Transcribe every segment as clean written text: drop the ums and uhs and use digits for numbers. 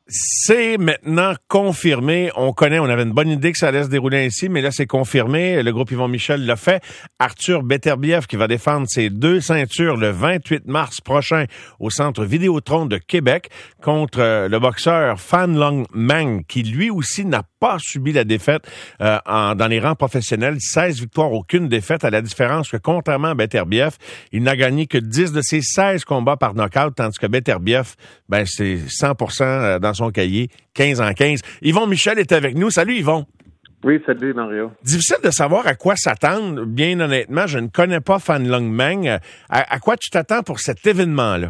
C'est maintenant confirmé. On avait une bonne idée que ça allait se dérouler ainsi, mais là, c'est confirmé. Le groupe Yvon Michel l'a fait. Arthur Beterbiev qui va défendre ses 2 ceintures le 28 mars prochain au Centre Vidéotron de Québec contre le boxeur Fan Long Mang qui, lui aussi, n'a pas subi la défaite dans les rangs professionnels. 16 victoires, aucune défaite, à la différence que, contrairement à Beterbiev, il n'a gagné que 10 de ses 16 combats par knockout, tandis que Beterbiev, c'est 100% dans son cahier, 15 en 15. Yvon Michel est avec nous. Salut Yvon. Oui, salut Mario. Difficile de savoir à quoi s'attendre. Bien honnêtement, je ne connais pas Fan Long Mang. À quoi tu t'attends pour cet événement-là?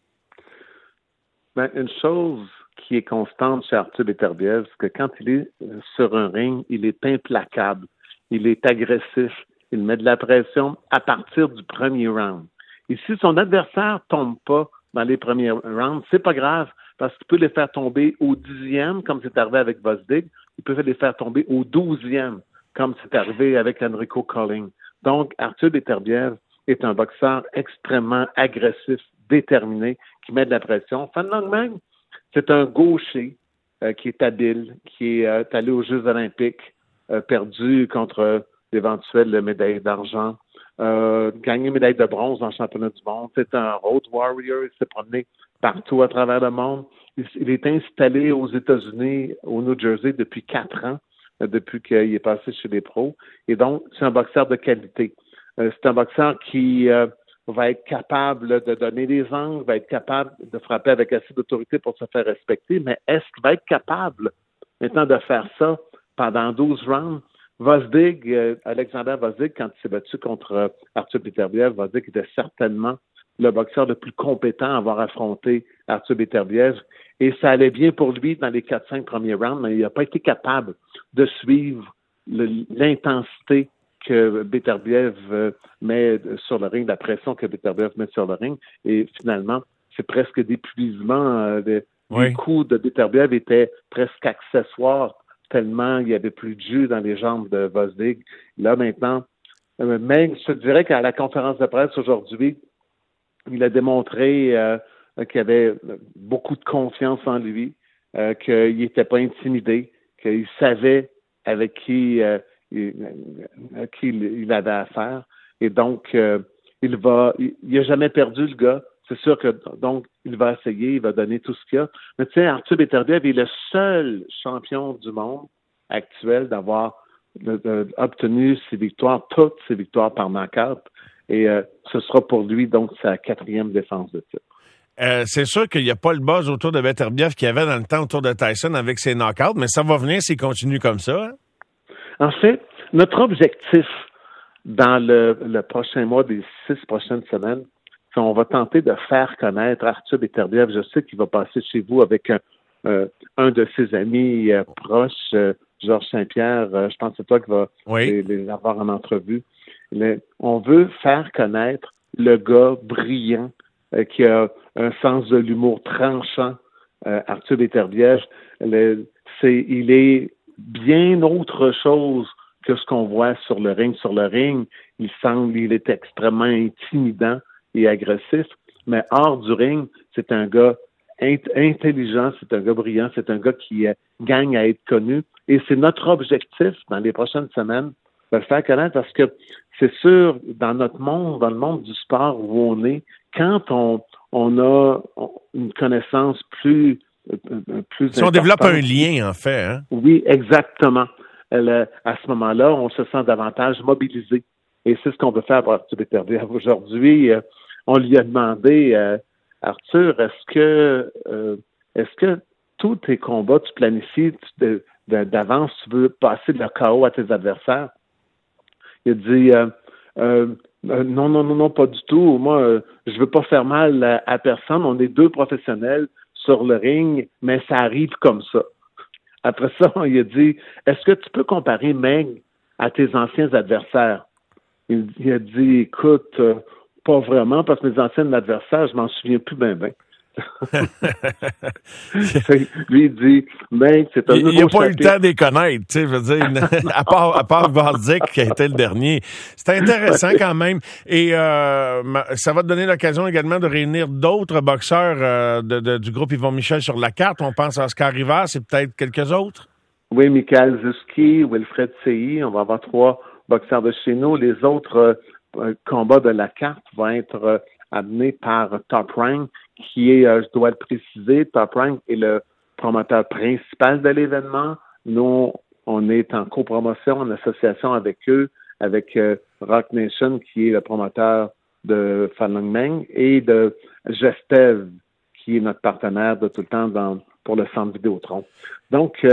Une chose qui est constante chez Arthur Beterbiev, c'est que quand il est sur un ring, il est implacable. Il est agressif. Il met de la pression à partir du premier round. Et si son adversaire tombe pas dans les premiers rounds, c'est pas grave, parce qu'il peut les faire tomber au 10e, comme c'est arrivé avec Vosdig. Il peut les faire tomber au 12e, comme c'est arrivé avec Enrico Colling. Donc, Arthur Beterbiev est un boxeur extrêmement agressif, déterminé, qui met de la pression. Fan Long Mang, c'est un gaucher qui est habile, qui est allé aux Jeux olympiques, perdu contre d'éventuelles médailles d'argent, gagné médaille de bronze dans le championnat du monde. C'est un road warrior, il s'est promené partout à travers le monde. Il est installé aux États-Unis, au New Jersey, depuis 4 ans, depuis qu'il est passé chez les pros. Et donc, c'est un boxeur de qualité. C'est un boxeur qui va être capable de donner des angles, va être capable de frapper avec assez d'autorité pour se faire respecter, mais est-ce qu'il va être capable maintenant de faire ça pendant 12 rounds? Vosdig, Alexander Vosdig, quand il s'est battu contre Arthur Beterbiev, Vosdig était certainement le boxeur le plus compétent à avoir affronté Arthur Beterbiev. Et ça allait bien pour lui dans les 4-5 premiers rounds, mais il n'a pas été capable de suivre l'intensité que Beterbiev met sur le ring, la pression que Beterbiev met sur le ring. Et finalement, c'est presque d'épuisement. Les coups de Beterbiev étaient presque accessoires, tellement il n'y avait plus de jus dans les jambes de Vosdig. Là, maintenant, même, je te dirais qu'à la conférence de presse aujourd'hui, il a démontré qu'il avait beaucoup de confiance en lui, qu'il n'était pas intimidé, qu'il savait avec qui il avait affaire. Et donc, il n'a jamais perdu, le gars. C'est sûr que, donc, il va essayer, il va donner tout ce qu'il a. Mais tu sais, Arthur Beterbiev est le seul champion du monde actuel d'avoir obtenu ses victoires, toutes ses victoires par knockout. Et ce sera pour lui, donc, sa 4e défense de titre. C'est sûr qu'il n'y a pas le buzz autour de Beterbiev qu'il y avait dans le temps autour de Tyson avec ses knockouts, mais ça va venir s'il continue comme ça. Hein? En fait, notre objectif dans le prochain mois, des 6 prochaines semaines, c'est on va tenter de faire connaître Arthur Beterbiev. Je sais qu'il va passer chez vous avec un de ses amis proches, Georges Saint-Pierre. Je pense que c'est toi qui vas les avoir en entrevue. Mais on veut faire connaître le gars brillant qui a un sens de l'humour tranchant, Arthur Beterbiev. Il est bien autre chose que ce qu'on voit sur le ring. Sur le ring, il est extrêmement intimidant et agressif, mais hors du ring, c'est un gars intelligent, c'est un gars brillant, c'est un gars qui gagne à être connu. Et c'est notre objectif dans les prochaines semaines de le faire connaître parce que c'est sûr, dans notre monde, dans le monde du sport où on est, quand on a une connaissance plus si on développe un lien, en fait. Hein? Oui, exactement. À ce moment-là, on se sent davantage mobilisé. Et c'est ce qu'on veut faire pour Arthur Beterbiev. Aujourd'hui, on lui a demandé, Arthur, est-ce que tous tes combats, tu planifies d'avance, tu veux passer de la KO à tes adversaires? Il a dit, non, pas du tout. Moi, je veux pas faire mal à personne. On est 2 professionnels sur le ring, mais ça arrive comme ça. Après ça, il a dit, est-ce que tu peux comparer Meng à tes anciens adversaires? Il a dit, écoute, pas vraiment, parce que mes anciens adversaires, je m'en souviens plus bien. Lui, il dit, ben, c'est un nouveau il n'a pas eu le chapitre. temps de les connaître, tu sais, je veux dire, à part Bardic, qui a été le dernier. C'est intéressant quand même. Et ça va te donner l'occasion également de réunir d'autres boxeurs du groupe Yvon Michel sur la carte. On pense à Oscar Rivas et peut-être quelques autres. Oui, Michael Zuski, Wilfred Seyi, on va avoir 3 boxeurs de chez nous. Les autres combats de la carte vont être amenés par Top Rank, qui est, je dois le préciser, Top Rank est le promoteur principal de l'événement. Nous, on est en copromotion, en association avec eux, avec Rock Nation, qui est le promoteur de Falun Meng, et de Gestev, qui est notre partenaire de tout le temps pour le centre Vidéotron. Donc,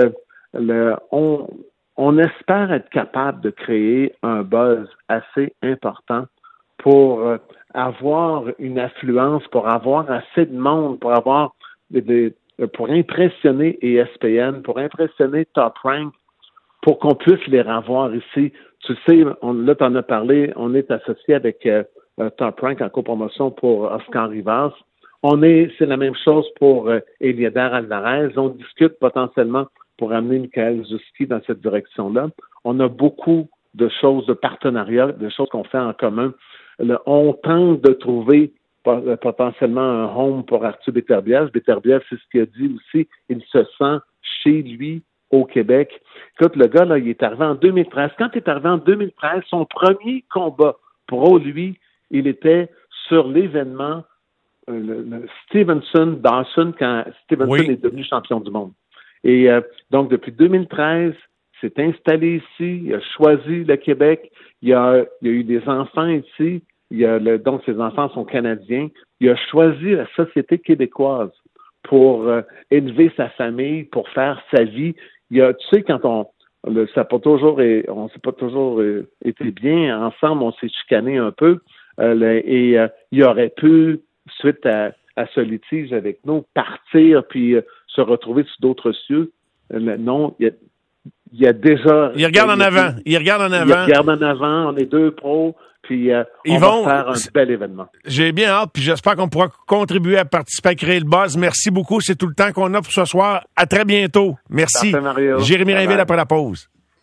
on espère être capable de créer un buzz assez important pour avoir une affluence, pour avoir assez de monde, pour avoir pour impressionner ESPN, pour impressionner Top Rank, pour qu'on puisse les revoir ici. Tu sais, là, tu en as parlé, on est associé avec Top Rank en copromotion pour Oscar Rivas. C'est la même chose pour Eliéder Alvarez. On discute potentiellement pour amener Michael Zuski dans cette direction-là. On a beaucoup de choses, de partenariats, de choses qu'on fait en commun. On tente de trouver potentiellement un home pour Arthur Beterbiev. Beterbiev, c'est ce qu'il a dit aussi. Il se sent chez lui au Québec. Écoute, le gars, là, il est arrivé en 2013. Quand il est arrivé en 2013, son premier combat pro, lui, il était sur l'événement Stevenson-Dawson, quand Stevenson est devenu champion du monde. Et donc, depuis 2013, s'est installé ici, il a choisi le Québec, il a eu des enfants ici, donc ses enfants sont canadiens, il a choisi la société québécoise pour élever sa famille, pour faire sa vie. Tu sais, quand on s'est pas toujours été bien ensemble, on s'est chicané un peu, et il aurait pu, suite à ce litige avec nous, partir puis se retrouver sur d'autres cieux. Non, il y a déjà... Il regarde en avant. Il regarde en avant. On est 2 pros. Puis on va faire un bel événement. J'ai bien hâte, puis j'espère qu'on pourra contribuer à participer à créer le buzz. Merci beaucoup. C'est tout le temps qu'on a pour ce soir. À très bientôt. Merci. Parfait, Mario. Jérémy Rainville après la pause.